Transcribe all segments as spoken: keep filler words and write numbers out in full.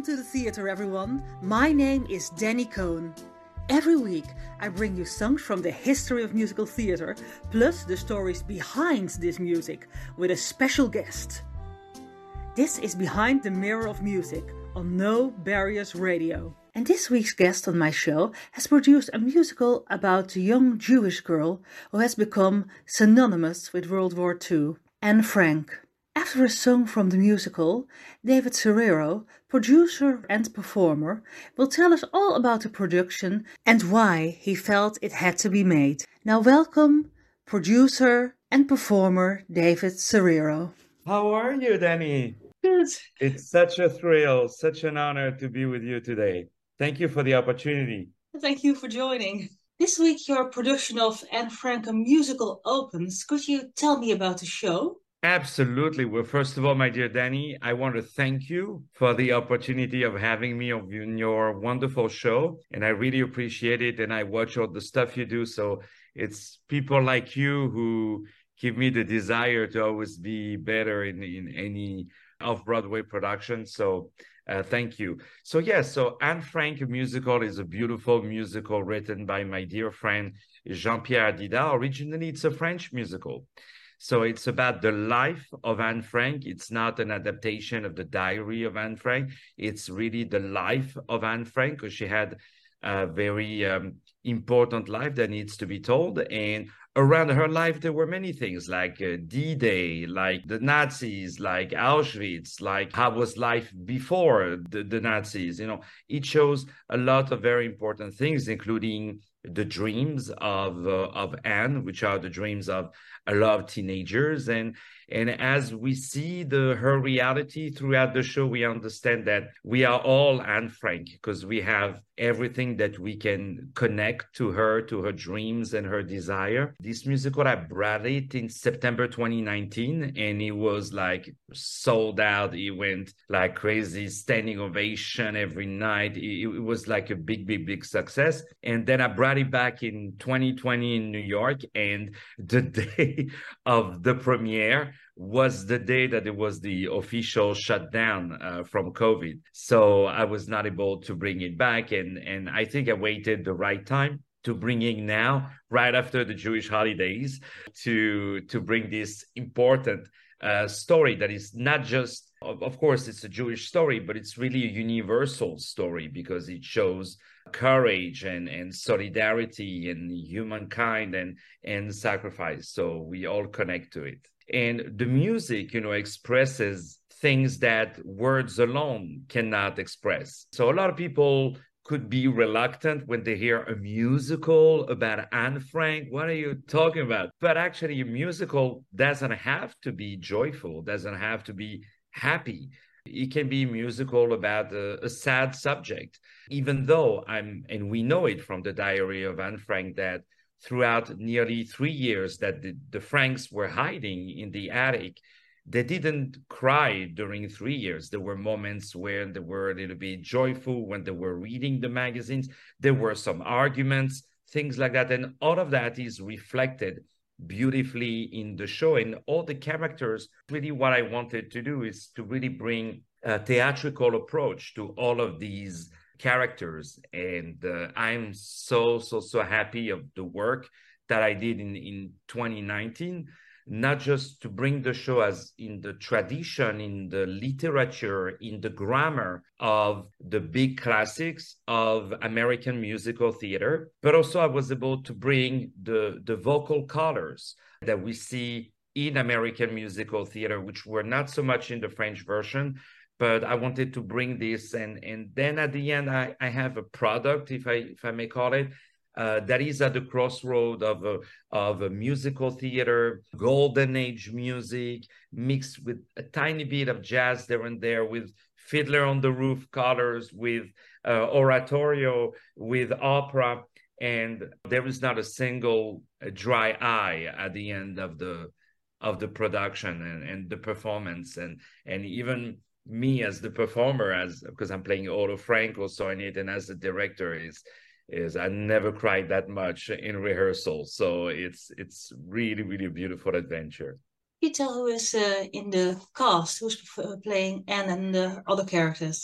Welcome to the theater, everyone. My name is Danny Cohn. Every week, I bring you songs from the history of musical theater, plus the stories behind this music, with a special guest. This is Behind the Mirror of Music on No Barriers Radio. And this week's guest on my show has produced a musical about a young Jewish girl who has become synonymous with World War Two, Anne Frank. After a song from the musical, David Serero, producer and performer, will tell us all about the production and why he felt it had to be made. Now welcome, producer and performer David Serero. How are you, Danny? Good. It's such a thrill, such an honor to be with you today. Thank you for the opportunity. Thank you for joining. This week your production of Anne Frank, a musical, opens. Could you tell me about the show? Absolutely. Well, first of all, my dear Danny, I want to thank you for the opportunity of having me on your wonderful show. And I really appreciate it. And I watch all the stuff you do. So it's people like you who give me the desire to always be better in, in any off-Broadway production. So uh, thank you. So yes, yeah, so Anne Frank musical is a beautiful musical written by my dear friend Jean-Pierre Dida. Originally, it's a French musical. So it's about the life of Anne Frank. It's not an adaptation of the diary of Anne Frank. It's really the life of Anne Frank, because she had a very um, important life that needs to be told. And around her life, there were many things like uh, D-Day, like the Nazis, like Auschwitz, like how was life before the, the Nazis. You know, it shows a lot of very important things, including the dreams of uh, of Anne, which are the dreams of a lot of teenagers. And and as we see the her reality throughout the show, we understand that we are all Anne Frank, because we have everything that we can connect to her, to her dreams and her desire. This musical, I brought it in September twenty nineteen, and it was like sold out. It went like crazy, standing ovation every night. It, it was like a big, big, big success. And then I brought it back in twenty twenty in New York, and the day of the premiere was the day that it was the official shutdown uh, from COVID. So I was not able to bring it back. And, and I think I waited the right time to bring it now, right after the Jewish holidays, to, to bring this important uh, story that is not just, of, of course, it's a Jewish story, but it's really a universal story, because it shows courage and, and solidarity and humankind and, and sacrifice. So we all connect to it. And the music, you know, expresses things that words alone cannot express. So a lot of people could be reluctant when they hear a musical about Anne Frank. What are you talking about? But actually, a musical doesn't have to be joyful, doesn't have to be happy. It can be a musical about a, a sad subject, even though I'm, and we know it from the diary of Anne Frank, that throughout nearly three years that the, the Franks were hiding in the attic, they didn't cry during three years. There were moments where they were a little bit joyful when they were reading the magazines. There were some arguments, things like that. And all of that is reflected beautifully in the show. And all the characters, really what I wanted to do is to really bring a theatrical approach to all of these characters. And uh, I'm so, so, so happy of the work that I did in, in twenty nineteen, not just to bring the show as in the tradition, in the literature, in the grammar of the big classics of American musical theater, but also I was able to bring the, the vocal colors that we see in American musical theater, which were not so much in the French version. But I wanted to bring this, and, and then at the end, I, I have a product, if I if I may call it, uh, that is at the crossroad of a, of a musical theater, golden age music, mixed with a tiny bit of jazz there and there, with Fiddler on the Roof colors, with uh, oratorio, with opera, and there is not a single dry eye at the end of the of the production and, and the performance, and and even me as the performer, as because I'm playing Otto Frank also in it, and as the director is is I never cried that much in rehearsal. So it's it's really, really a beautiful adventure. Can you tell who is uh, in the cast, who's playing Anne and the other characters?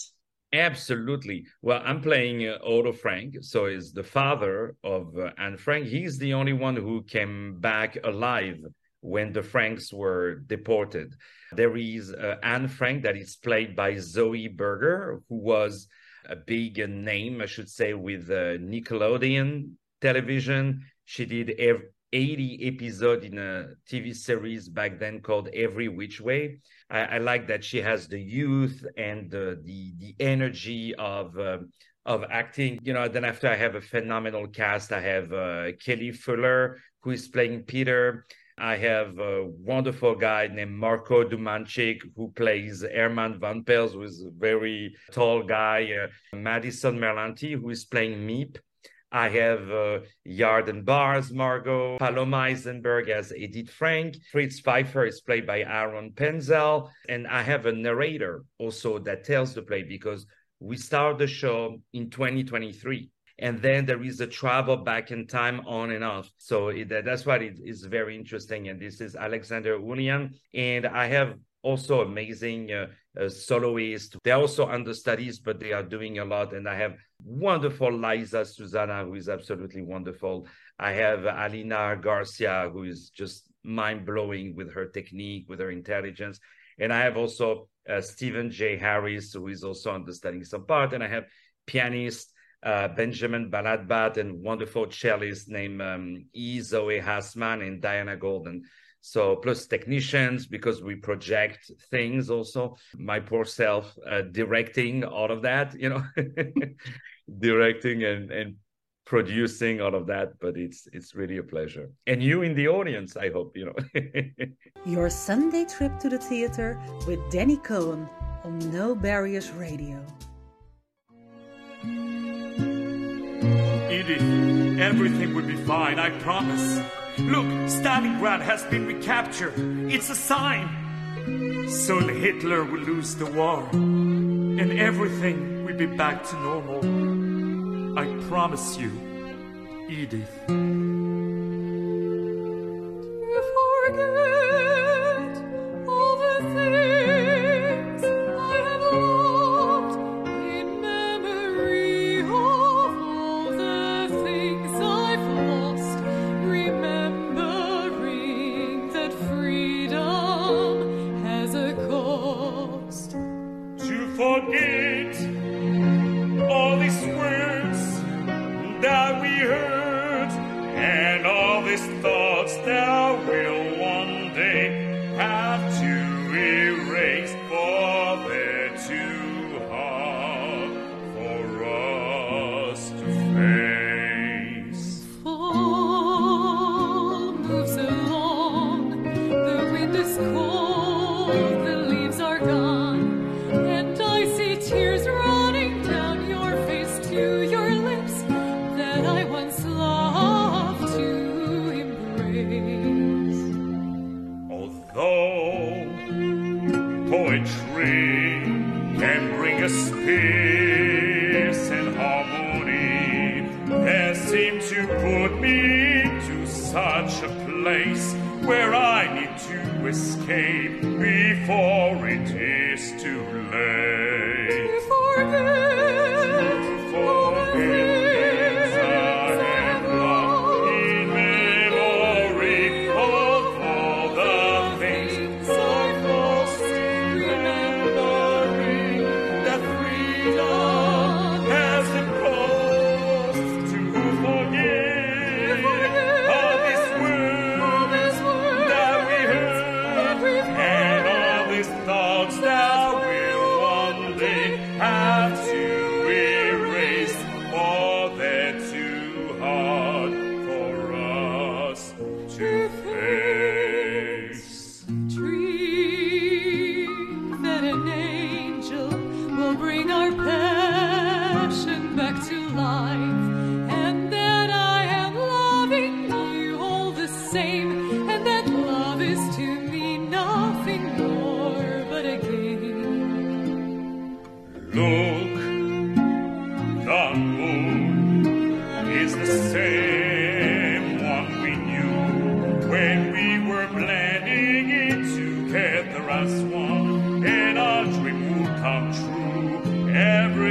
Absolutely. Well, I'm playing uh, Otto Frank, so is the father of uh, Anne Frank. He's the only one who came back alive when the Franks were deported. There is uh, Anne Frank that is played by Zoe Berger, who was a big uh, name, I should say, with uh, Nickelodeon television. She did ev- eighty episodes in a T V series back then called Every Which Way. I, I like that she has the youth and the the, the energy of uh, of acting. You know, then after I have a phenomenal cast. I have uh, Kelly Fuller, who is playing Peter. I have a wonderful guy named Marco Dumanchik, who plays Herman Van Pels, who is a very tall guy. Uh, Madison Merlanti, who is playing Meep. I have uh, Yarden Bars, Margot, Paloma Eisenberg as Edith Frank. Fritz Pfeiffer is played by Aaron Penzel. And I have a narrator also that tells the play, because we start the show in twenty twenty-three. And then there is a travel back in time on and off. So it, that's why it is very interesting. And this is Alexander Ulian. And I have also amazing uh, uh, soloists. They're also understudies, but they are doing a lot. And I have wonderful Liza Susanna, who is absolutely wonderful. I have Alina Garcia, who is just mind-blowing with her technique, with her intelligence. And I have also uh, Stephen J. Harris, who is also understudying some part. And I have pianist uh, Benjamin Baladbat and wonderful cellist named um, E. Zoe Hassman and Diana Golden. So plus technicians, because we project things also. My poor self uh, directing all of that, you know, directing and, and producing all of that. But it's it's really a pleasure. And you in the audience, I hope, you know. Your Sunday trip to the theater with Danny Cohen on No Barriers Radio. Edith, everything will be fine, I promise. Look, Stalingrad has been recaptured. It's a sign. Soon Hitler will lose the war, and everything will be back to normal. I promise you, Edith. You forget all the things I have loved in memory of all the things I've lost, remembering that freedom has a cost. To forget all these words that we heard, and all these thoughts that we'll one day have to erase, for they're too hard for us to face. Fall moves along, the wind is cold, the leaves are gone, and I see tears running down your face to your lips that I once loved to embrace. Although poetry can bring us peace and harmony, they seem to put me to such a place where I need to escape before it is too late. You forget all the things I have loved In memory of all the things I've lost, remembering that freedom has a cost. To forget all these words that we heard, and all these thoughts that we'll one day have to erase, for they're too hard for us to face. Dream that an angel will bring our passion back to life, and that I am loving you all the same, and that love is to me nothing more but a game. Look, the moon is the same one we knew when we were blending in together as one, and our dream will come true. Every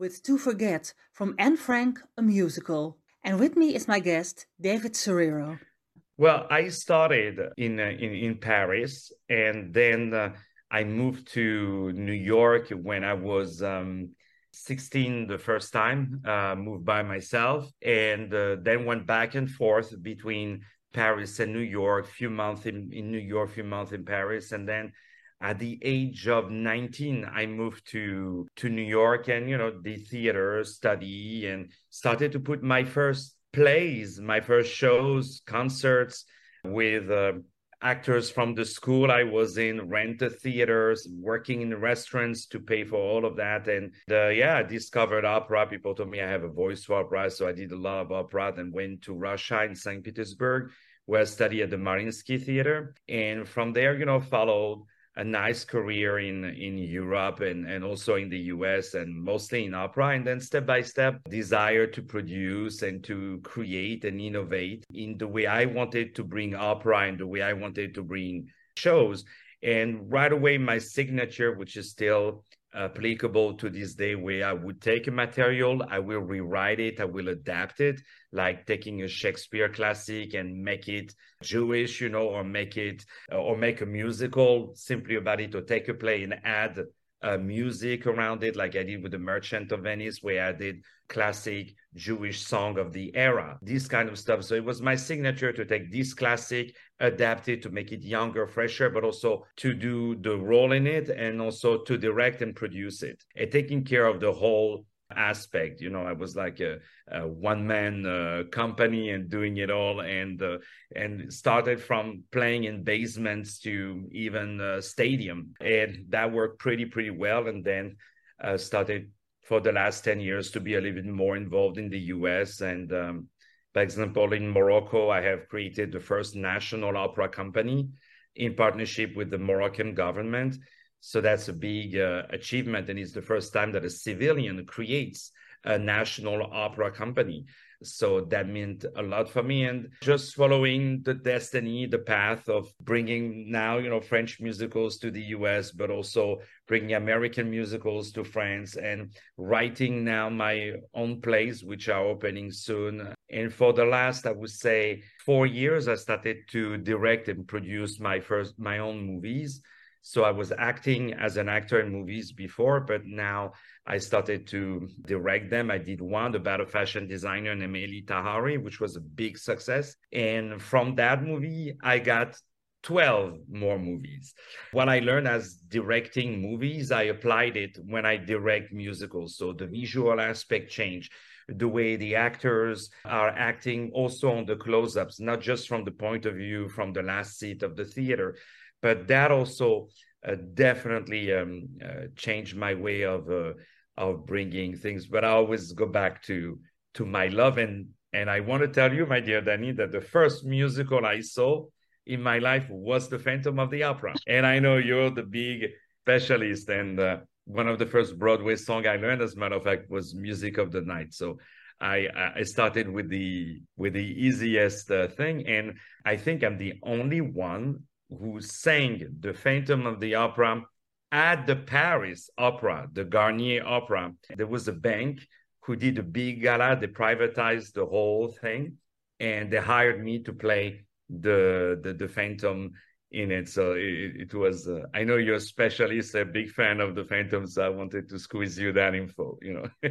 with To Forget from Anne Frank, a musical. And with me is my guest, David Serero. Well, I started in uh, in, in Paris, and then uh, I moved to New York when I was um, sixteen the first time, uh, moved by myself, and uh, then went back and forth between Paris and New York, few months in, in New York, few months in Paris. And then at the age of nineteen, I moved to, to New York and, you know, did theater, study, and started to put my first plays, my first shows, concerts with uh, actors from the school I was in, rented theaters, working in restaurants to pay for all of that. And uh, yeah, I discovered opera. People told me I have a voice for opera. So I did a lot of opera, then went to Russia in Saint Petersburg, where I studied at the Mariinsky Theater. And from there, you know, followed a nice career in, in Europe and, and also in the U S and mostly in opera. And then step by step, desire to produce and to create and innovate in the way I wanted to bring opera and the way I wanted to bring shows. And right away, my signature, which is still applicable to this day, where I would take a material, I will rewrite it, I will adapt it, like taking a Shakespeare classic and make it Jewish, you know, or make it, or make a musical simply about it, or take a play and add uh, music around it, like I did with The Merchant of Venice, where I did classic Jewish song of the era, this kind of stuff. So it was my signature to take this classic, adapt it to make it younger, fresher, but also to do the role in it and also to direct and produce it and taking care of the whole aspect. You know, I was like a, a one-man uh, company and doing it all, and uh, and started from playing in basements to even uh, stadium, and that worked pretty pretty well. And then uh, started for the last ten years to be a little bit more involved in the U S. And um, for example, in Morocco, I have created the first national opera company in partnership with the Moroccan government. So that's a big uh, achievement. And it's the first time that a civilian creates a national opera company. So that meant a lot for me. And just following the destiny, the path of bringing now, you know, French musicals to the U S, but also bringing American musicals to France, and writing now my own plays, which are opening soon. And for the last, I would say, four years, I started to direct and produce my first, my own movies. So I was acting as an actor in movies before, but now I started to direct them. I did one about a fashion designer named Elie Tahari, which was a big success. And from that movie, I got twelve more movies. What I learned as directing movies, I applied it when I direct musicals. So the visual aspect changed, the way the actors are acting, also on the close-ups, not just from the point of view from the last seat of the theater. But that also uh, definitely um, uh, changed my way of uh, of bringing things. But I always go back to to my love. And, and I want to tell you, my dear Danny, that the first musical I saw in my life was The Phantom of the Opera. And I know you're the big specialist. And uh, one of the first Broadway songs I learned, as a matter of fact, was Music of the Night. So I, I started with the, with the easiest uh, thing. And I think I'm the only one who sang The Phantom of the Opera at the Paris Opera, the Garnier Opera. There was a bank who did a big gala. They privatized the whole thing, and they hired me to play the the, the Phantom in it. So it, it was, uh, I know you're a specialist, a big fan of the Phantom, so I wanted to squeeze you that info, you know.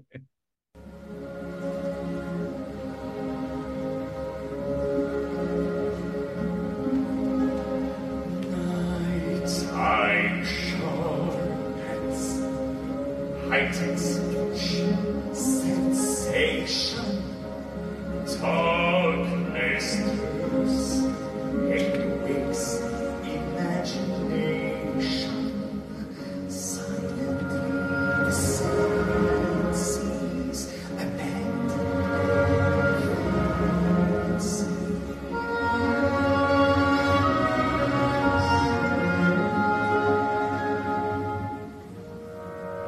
Time sharpens, heightens each sensation. Darkness stirs and wakes imagination. Silently the sand sees abandoned fancy.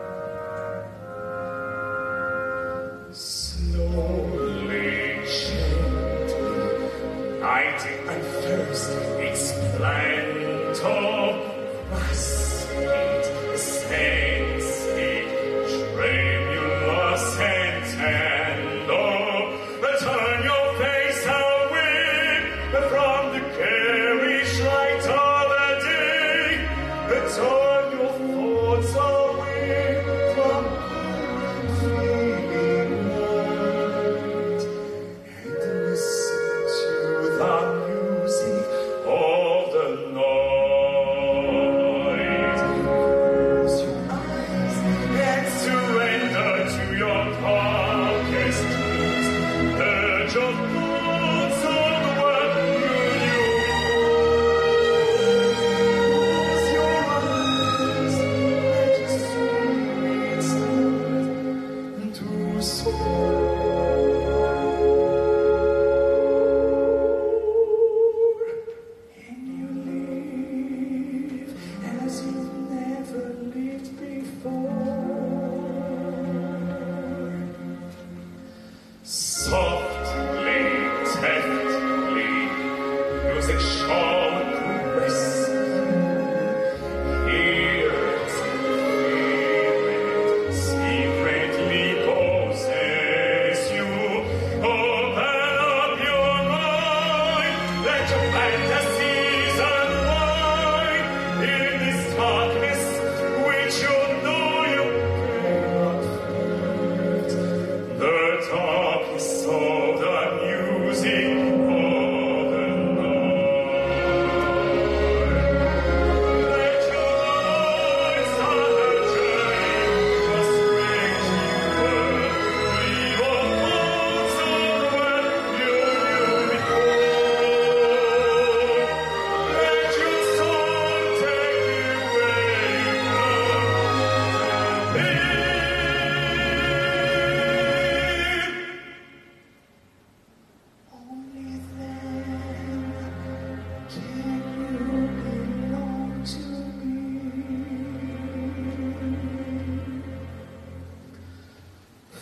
Slowly change.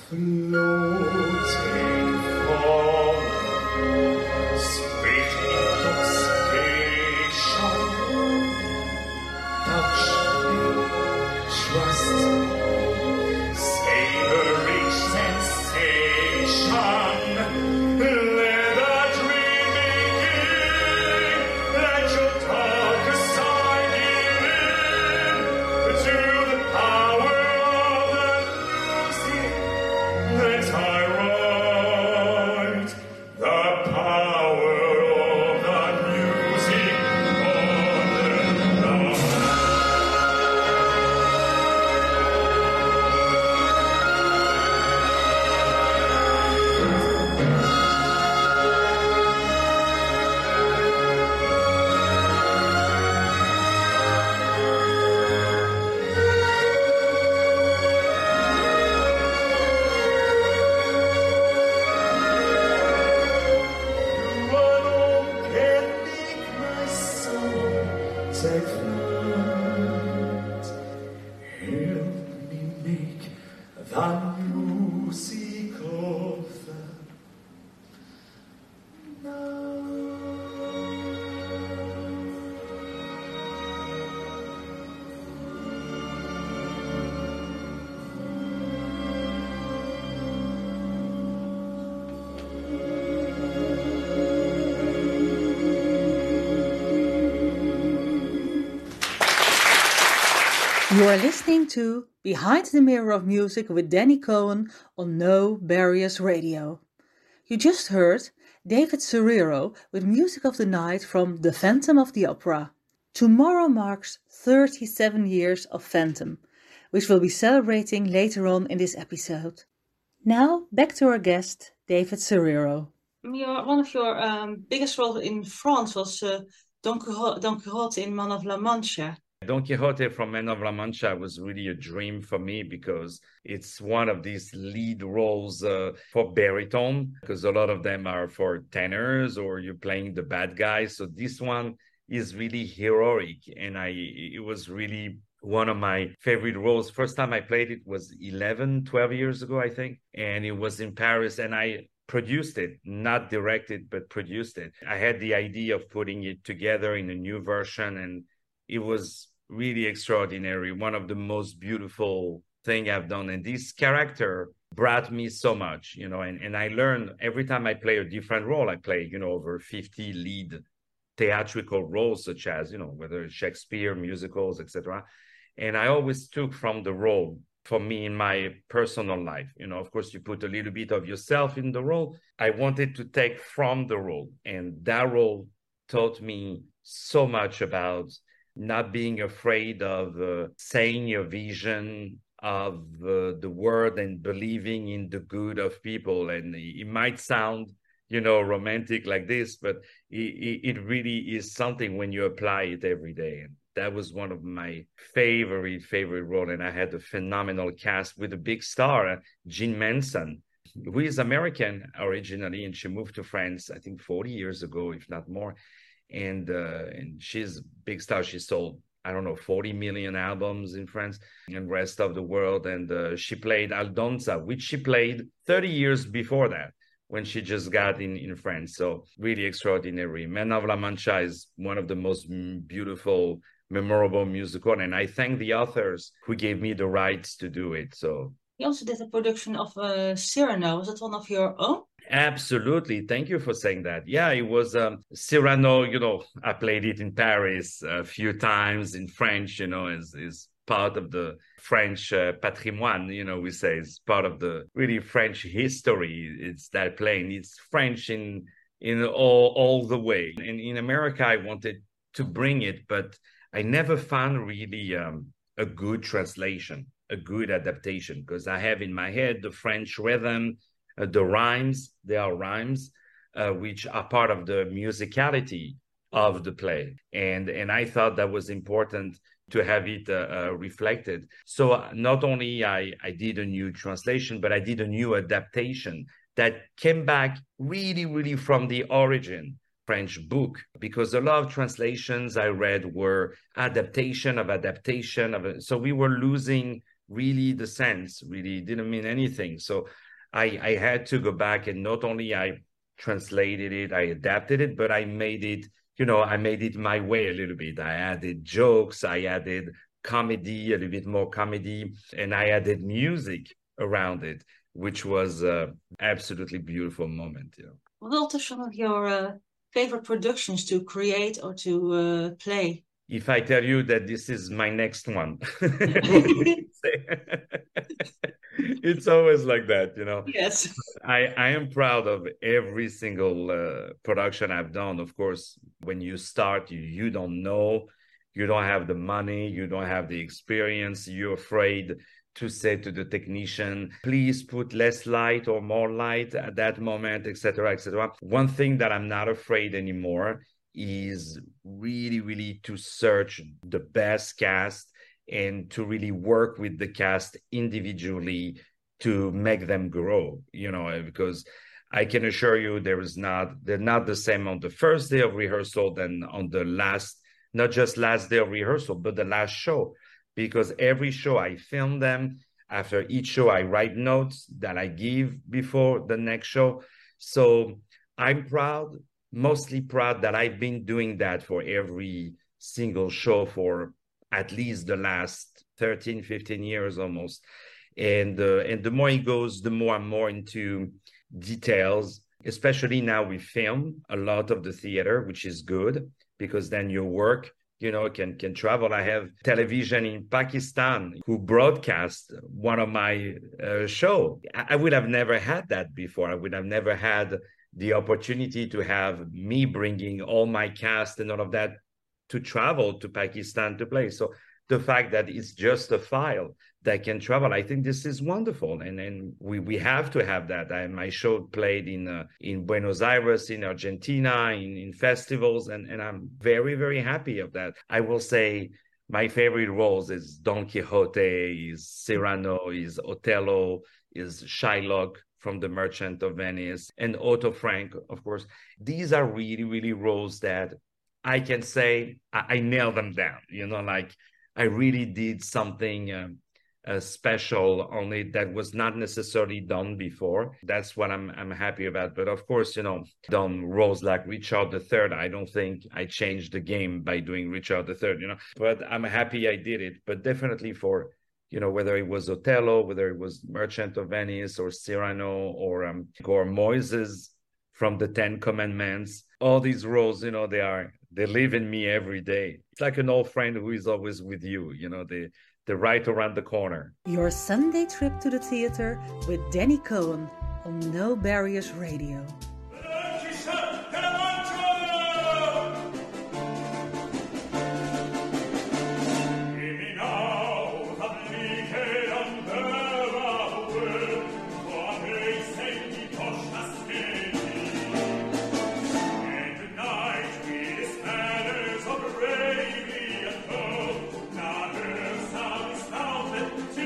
floating forward, sweet intoxication, touch me, trust me, savor each sensation, let a dream begin, let your darkest side give in to the power of the music that I write, the power of the music on the You alone can make my soul take flight. Help me make the music of the You are listening to Behind the Mirror of Music with Danny Cohen on No Barriers Radio. You just heard David Serero with Music of the Night from The Phantom of the Opera. Tomorrow marks thirty-seven years of Phantom, which we'll be celebrating later on in this episode. Now, back to our guest, David Serero. Your, one of your um, biggest roles in France was uh, Don Quixote, Don Quixote in Man of La Mancha. Don Quixote from Man of La Mancha was really a dream for me because it's one of these lead roles uh, for baritone, because a lot of them are for tenors or you're playing the bad guy. So this one is really heroic, and I it was really one of my favorite roles. First time I played it was eleven, twelve years ago, I think, and it was in Paris, and I produced it, not directed, but produced it. I had the idea of putting it together in a new version, and it was really extraordinary. One of the most beautiful thing I've done. And this character brought me so much, you know, and, and I learned every time I play a different role. I play, you know, over fifty lead theatrical roles, such as, you know, whether it's Shakespeare, musicals, et cetera. And I always took from the role for me in my personal life. You know, of course, you put a little bit of yourself in the role. I wanted to take from the role. And that role taught me so much about not being afraid of uh, saying your vision of uh, the word and believing in the good of people. And it might sound, you know, romantic like this, but it, it really is something when you apply it every day. And that was one of my favorite, favorite roles. And I had a phenomenal cast with a big star, uh, Jean Manson, who is American originally, and she moved to France, I think forty years ago, if not more. And uh, and she's a big star. She sold, I don't know, forty million albums in France and rest of the world. And uh, she played Aldonza, which she played thirty years before that, when she just got in, in France. So really extraordinary. Man of La Mancha is one of the most beautiful, memorable musical. And I thank the authors who gave me the rights to do it. So You also did a production of uh, Cyrano. Was it one of your own? absolutely. Thank you for saying that. Yeah, it was um, Cyrano, you know, I played it in Paris a few times in French, you know, is is part of the French uh, patrimoine, you know, we say it's part of the really French history. It's that playing. It's French in in all, all the way. And in America, I wanted to bring it, but I never found really um, a good translation, a good adaptation, because I have in my head the French rhythm, Uh, the rhymes, they are rhymes, uh, which are part of the musicality of the play. And, and I thought that was important to have it uh, uh, reflected. So uh, not only I, I did a new translation, but I did a new adaptation that came back really, really from the origin French book, because a lot of translations I read were adaptation of adaptation of it. So we were losing really the sense, really didn't mean anything. So I, I had to go back, and not only I translated it, I adapted it, but I made it, you know, I made it my way a little bit. I added jokes, I added comedy, a little bit more comedy, and I added music around it, which was an absolutely beautiful moment. You know. What are some of your uh, favorite productions to create or to uh, play? If I tell you that this is my next one, it's always like that, you know. Yes. I, I am proud of every single uh, production I've done. Of course, when you start, you, you don't know, you don't have the money, you don't have the experience, you're afraid to say to the technician, please put less light or more light at that moment, et cetera, et cetera. One thing that I'm not afraid anymore is really, really to search the best cast and to really work with the cast individually to make them grow, you know, because I can assure you there is not, they're not the same on the first day of rehearsal than on the last, not just last day of rehearsal, but the last show. Because every show I film them, after each show I write notes that I give before the next show. So I'm proud, mostly proud that I've been doing that for every single show for at least the last thirteen, fifteen years almost. And, uh, and the more it goes, the more I'm more into details, especially now we film a lot of the theater, which is good because then your work, you know, can can travel. I have television in Pakistan who broadcast one of my uh, show. I would have never had that before. I would have never had the opportunity to have me bringing all my cast and all of that to travel to Pakistan to play. So the fact that it's just a file that can travel, I think this is wonderful. And and we, we have to have that. I, my show played in uh, in Buenos Aires, in Argentina, in, in festivals, and, and I'm very, very happy of that. I will say my favorite roles is Don Quixote, is Cyrano, is Othello, is Shylock from The Merchant of Venice, and Otto Frank, of course. These are really, really roles that I can say I, I nailed them down, you know, like I really did something um, uh, special on it that was not necessarily done before. That's what I'm I'm happy about. But of course, you know, done roles like Richard the Third. I don't think I changed the game by doing Richard the Third, you know, but I'm happy I did it. But definitely for, you know, whether it was Othello, whether it was Merchant of Venice or Cyrano or, um, or Moises from the Ten Commandments, all these roles, you know, they are, they live in me every day. It's like an old friend who is always with you, you know, they, they're right around the corner. Your Sunday trip to the theater with Danny Cohen on No Barriers Radio.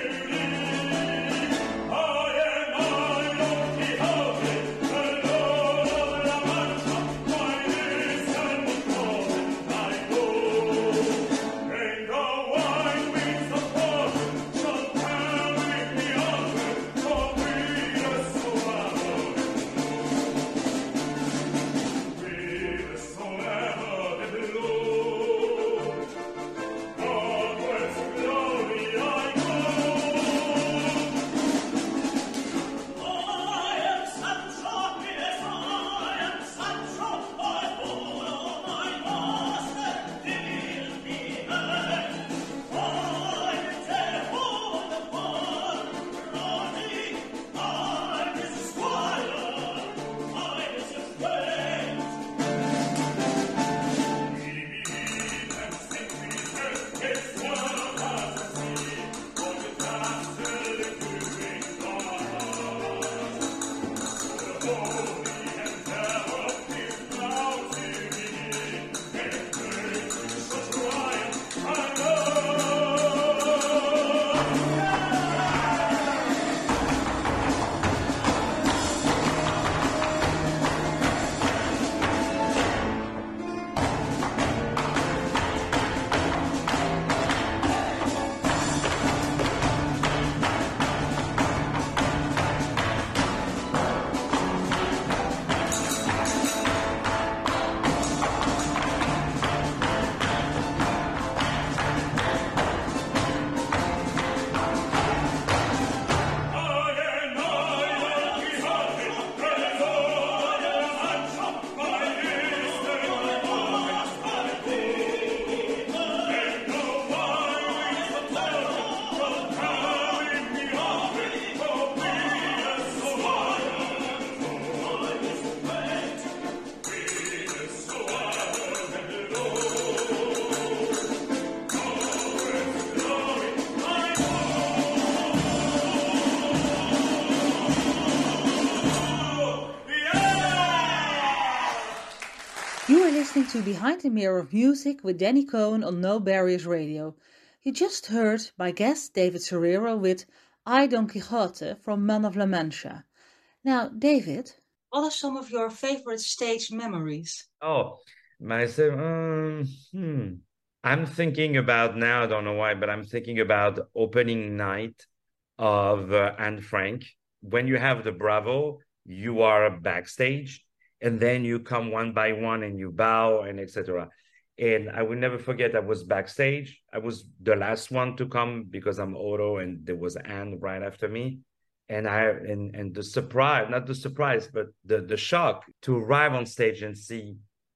Oh, to Behind the Mirror of Music with Danny Cohn on No Barriers Radio. You just heard my guest David Serero with I Don Quixote from Man of La Mancha. Now, David, what are some of your favorite stage memories? Oh, myself, um, hmm. I'm thinking about now, I don't know why, but I'm thinking about opening night of uh, Anne Frank. When you have the Bravo, you are backstage, and then you come one by one and you bow and et cetera. And I will never forget, I was backstage. I was the last one to come because I'm Otto, and there was Anne right after me. And I and and the surprise, not the surprise, but the the shock to arrive on stage and see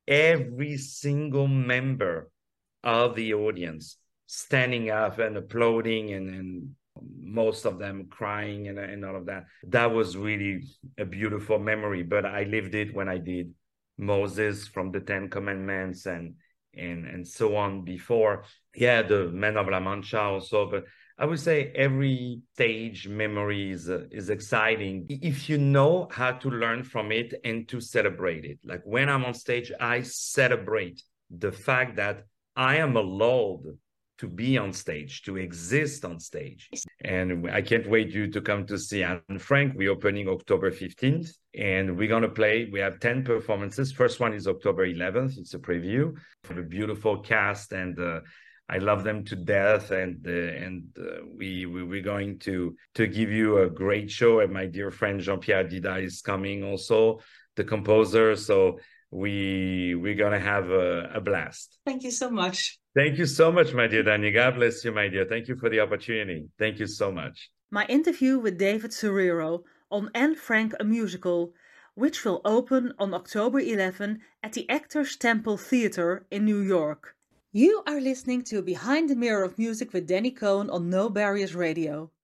every single member of the audience standing up and applauding, and, and most of them crying and, and all of that. That was really a beautiful memory, but I lived it when I did Moses from the Ten Commandments and and and so on before. Yeah, the Men of La Mancha also, but I would say every stage memory is, uh, is exciting if you know how to learn from it and to celebrate it. Like when I'm on stage, I celebrate the fact that I am allowed to be on stage, to exist on stage. And I can't wait you to come to see Anne Frank. We're opening October fifteenth, and we're going to play. We have ten performances. First one is October eleventh. It's a preview. We have a beautiful cast, and uh, I love them to death, and uh, and uh, we, we we're going to to give you a great show. And my dear friend Jean-Pierre Dida is coming also, the composer. So we we're gonna have a, a blast. Thank you so much. Thank you so much, my dear Danny. God bless you, my dear. Thank you for the opportunity. Thank you so much. My interview with David Serero on Anne Frank a Musical, which will open on October eleventh at the Actors Temple Theatre in New York. You are listening to Behind the Mirror of Music with Danny Cohn on No Barriers Radio.